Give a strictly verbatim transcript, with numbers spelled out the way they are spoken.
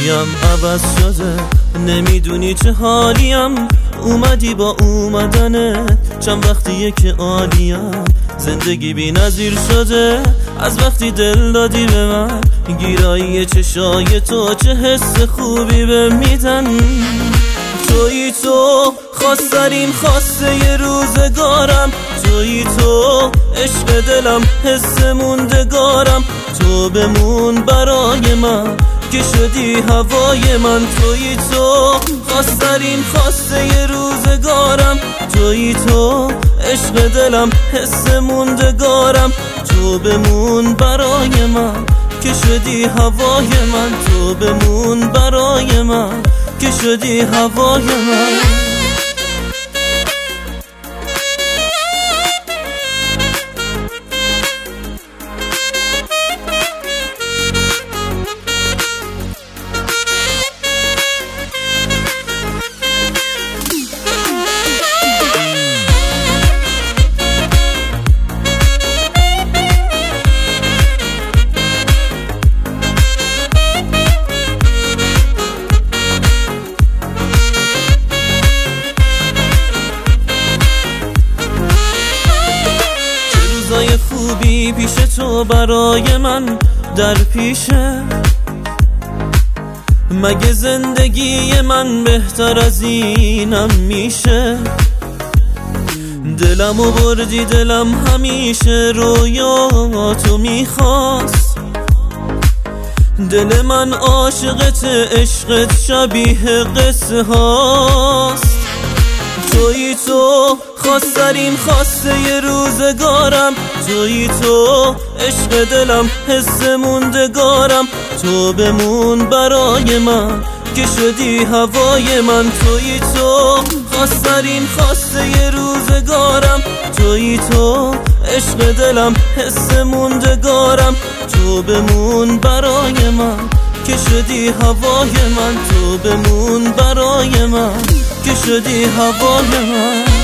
حالیم عوض شده، نمیدونی چه حالیم. اومدی با اومدنت، چند وقتیه که عالیم. زندگی بی نظیر شده از وقتی دل دادی به من. گیرایی چشای تو چه حس خوبی به میدن. تویی تو خواسترین خواسته ی روزگارم، تویی تو عشق دلم حس موندگارم. تو بمون برای من که شدی هوای من. تویی تو خواسترین خواسته ی روزگارم، تویی تو عشق دلم حس موندگارم. تو بمون برای من که شدی هوای من. تو بمون برای من که شدی هوای من. خوبی پیش تو برای من در پیشه، مگه زندگی من بهتر از اینم میشه؟ دلمو بردی، دلم همیشه رویاتو میخواست. دل من عاشقت، عشقت شبیه قصه هاست. تویی تو خواسترین خواسته ی روزگارم، تویی تو عشق دلم حس موندگارم. تو بمون برای من که شدی هوای من. تویی تو خواسترین خواسته ی روزگارم، تویی تو عشق دلم حس موندگارم. تو بمون برای من که شدی هوای من. تو بمون برای من که شدی هوای من.